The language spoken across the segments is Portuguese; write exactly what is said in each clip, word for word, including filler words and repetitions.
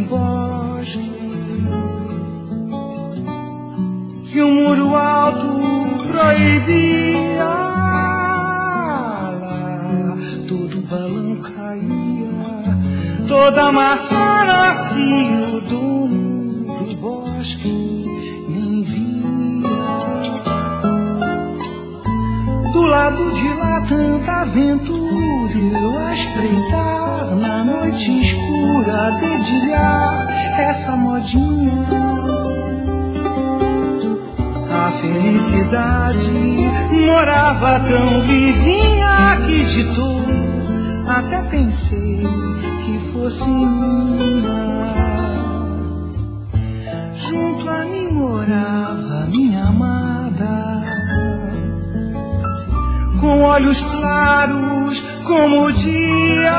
bosque, que um muro alto proibia. Lá todo balão caía, toda maçã nascia, o dono do bosque nem via. Do lado de lá tanta aventura, eu a espreitar na noite escura, a dedilhar essa modinha. A felicidade morava tão vizinha que de todo até pensei que fosse minha. Junto a mim morava minha amada, com olhos claros como o dia.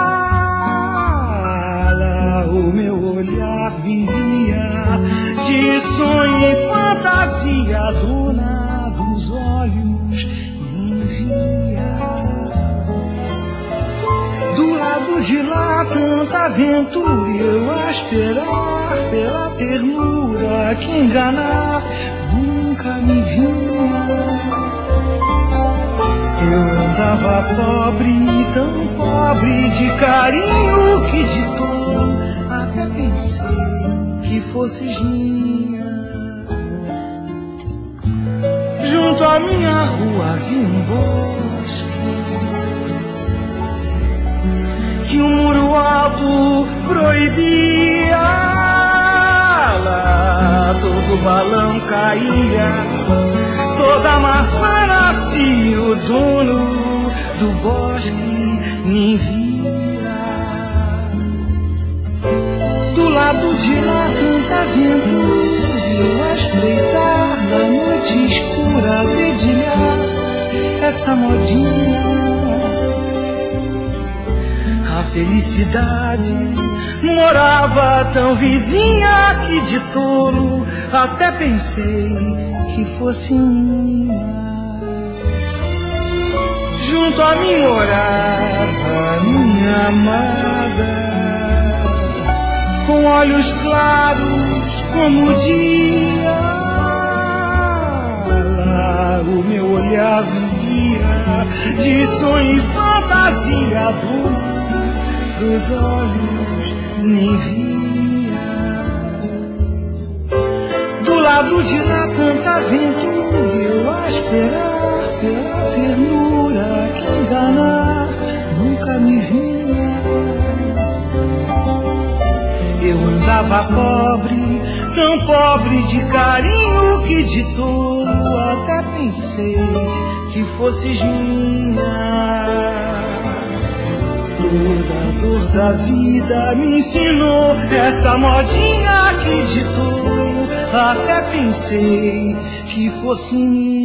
Lá o meu olhar vivia de sonho e fantasia, dona dos olhos nem via. Do lado de lá tanta aventura, eu a esperar pela ternura que enganar nunca me vinha. Eu andava pobre, tão pobre de carinho que de todo até pensei que fosses minha. Junto à minha rua havia um bosque, que um muro alto proibia. Lá todo balão caía, toda maçã nascia, o dono do bosque nem via. Do lado de lá tanta aventura, eu a espreitar na noite escura, a dedilhar essa modinha. A felicidade morava tão vizinha que de tolo até pensei que fosse minha. Junto a mim morava minha amada, com olhos claros como o dia. Lá o meu olhar vivia de sonho e fantasia, do dos olhos nem via. Do lado de lá tanta aventura, eu a esperar pela ternura que enganar nunca me vinha. Eu andava pobre, tão pobre de carinho que de tolo até pensei que fosses minha. Toda a dor da vida me ensinou essa modinha que de tolo até pensei que fosse minha.